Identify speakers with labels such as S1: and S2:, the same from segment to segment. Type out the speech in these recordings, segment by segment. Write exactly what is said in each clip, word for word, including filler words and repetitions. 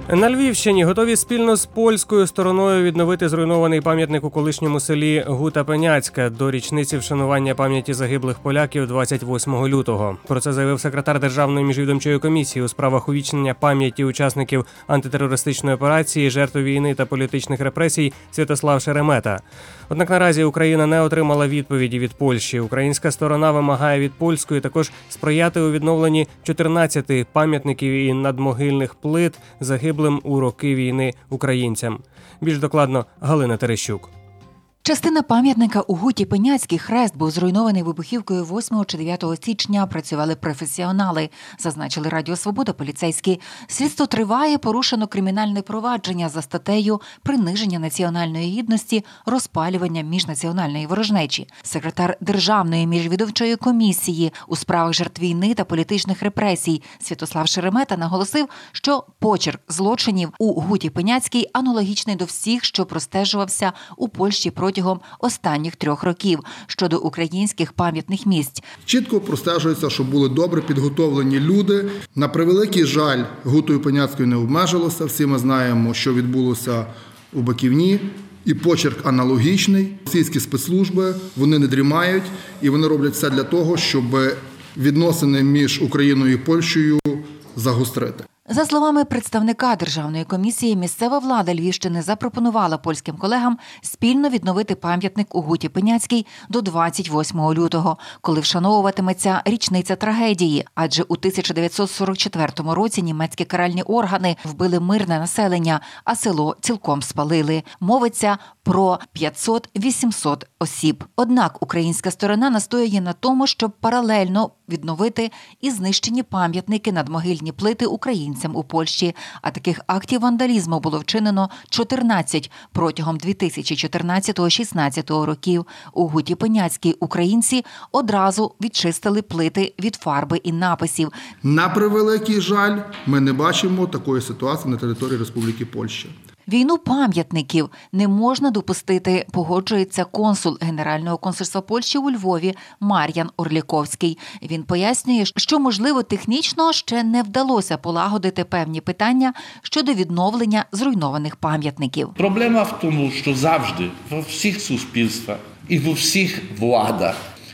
S1: На Львівщині готові спільно з польською стороною відновити зруйнований пам'ятник у колишньому селі Гута-Пеняцька до річниці вшанування пам'яті загиблих поляків двадцять восьмого лютого. Про це заявив секретар Державної міжвідомчої комісії у справах увічнення пам'яті учасників антитерористичної операції, жертв війни та політичних репресій Святослав Шеремета. Однак наразі Україна не отримала відповіді від Польщі. Українська сторона вимагає від польської також сприяти у відновленні чотирнадцяти пам'ятників і надмогильних плит загиблих у роки війни українцям. Більш докладно Галина Терещук.
S2: Частина пам'ятника у Гуті-Пеняцькій хрест був зруйнований вибухівкою восьмого чи дев'ятого січня. Працювали професіонали, зазначили Радіо Свобода поліцейські. Слідство триває, порушено кримінальне провадження за статтею «Приниження національної гідності, розпалювання міжнаціональної ворожнечі». Секретар Державної міжвідомчої комісії у справах жертв війни та політичних репресій Святослав Шеремета наголосив, що почерк злочинів у Гуті-Пеняцькій аналогічний до всіх, що простежувався у Польщі проти протягом останніх трьох років щодо українських пам'ятних місць.
S3: Чітко простежується, що були добре підготовлені люди. На превеликий жаль, Гутою Пеняцькою не обмежилося. Всі ми знаємо, що відбулося у Баківні. І почерк аналогічний. Російські спецслужби, вони не дрімають, і вони роблять все для того, щоб відносини між Україною і Польщею загострити.
S2: За словами представника Державної комісії, місцева влада Львівщини запропонувала польським колегам спільно відновити пам'ятник у Гуті-Пеняцькій до двадцять восьмого лютого, коли вшановуватиметься річниця трагедії. Адже у тисяча дев'ятсот сорок четвертому році німецькі каральні органи вбили мирне населення, а село цілком спалили. Мовиться про п'ятсот-вісімсот осіб. Однак українська сторона настоює на тому, щоб паралельно відновити і знищені пам'ятники надмогильні плити українцям у Польщі. А таких актів вандалізму було вчинено чотирнадцять протягом дві тисячі чотирнадцятого-шістнадцятого років. У Гуті-Пеняцькій українці одразу відчистили плити від фарби і написів.
S3: На превеликий жаль, ми не бачимо такої ситуації на території Республіки Польща.
S2: Війну пам'ятників не можна допустити, погоджується консул Генерального консульства Польщі у Львові Мар'ян Орліковський. Він пояснює, що, можливо, технічно ще не вдалося полагодити певні питання щодо відновлення зруйнованих пам'ятників.
S4: Проблема в тому, що завжди во всіх суспільствах і во всіх владах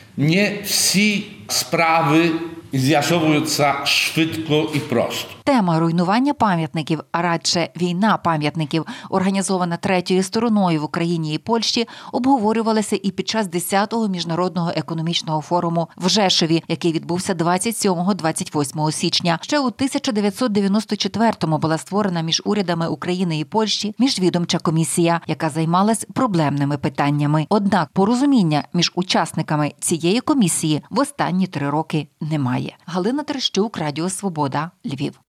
S4: не всі справи з'ясовуються швидко і просто.
S2: Тема руйнування пам'ятників, а радше війна пам'ятників, організована третьою стороною в Україні і Польщі, обговорювалася і під час десятого міжнародного економічного форуму в Жешові, який відбувся двадцять сьомого - двадцять восьмого січня. Ще у тисяча дев'ятсот дев'яносто четвертому була створена між урядами України і Польщі міжвідомча комісія, яка займалась проблемними питаннями. Однак порозуміння між учасниками цієї комісії в останні три роки немає. Галина Терещук, Радіо Свобода, Львів.